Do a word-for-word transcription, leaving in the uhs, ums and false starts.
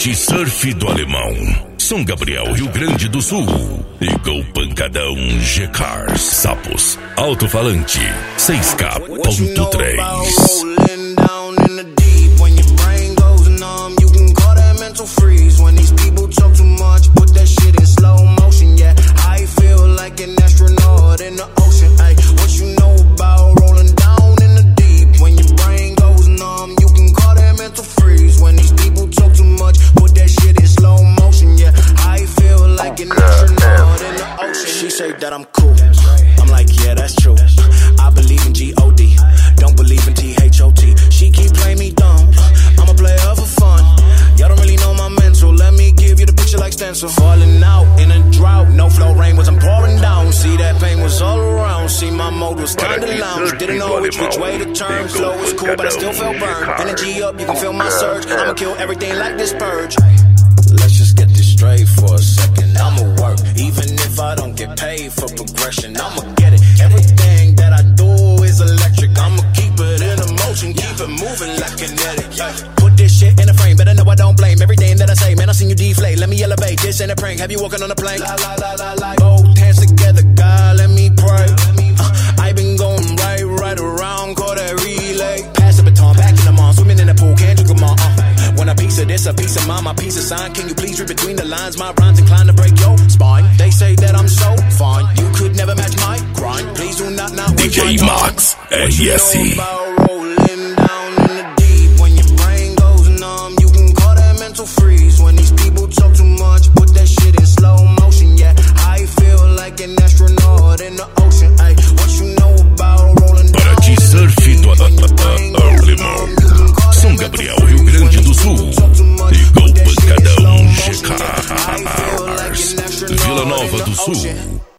Paraty Surf do Alemão, São Gabriel, Rio Grande do Sul. Ligou Pancadão G-Cars, Sapos, Alto-Falante, seis K ponto três. That I'm cool, I'm like, yeah, that's true. I believe in G O D, don't believe in T H O T. She keep playing me dumb, I'm a player for fun. Y'all don't really know my mental, let me give you the picture like stencil. Falling out in a drought, no flow rain was I'm pouring down. See that pain was all around, see my mode was kinda lounge. Didn't know which which way to turn, flow was cool but I still felt burned. Energy up, you can feel my surge, I'ma kill everything like this purge. Let's just get this straight for a second, I'ma work, even if I don't get paid for progression, I'ma get it. Everything that I do is electric, I'ma keep it in a motion, keep it moving like kinetic. Put this shit in a frame, better know I don't blame everything that I say, man, I seen you deflate. Let me elevate, this ain't a prank, have you walking on a plane? La, la, la, la, la. Both hands together, God, let me pray. uh, I been going right, right around, call that relay. Pass the baton, back in the mall, swimming in the pool, can't drink them all. uh. Want a piece of this, a piece of mine, my piece of sign. Can you please read between the lines? My rhymes inclined to break your spine. They say that I'm so fine, you could never match my grind. Please do not not D J Max, R S I. Rolling down in the deep, when your brain goes numb, you can call that mental freeze. When these people talk too much, put that shit in slow motion. Yeah, I feel like an astronaut in the ocean. Ay, what you know about rolling down? Paraty Surf do Alemão, São Gabriel, Rio Grande do Sul. Ligou Pancadão G-Cars, Vila Nova do Sul.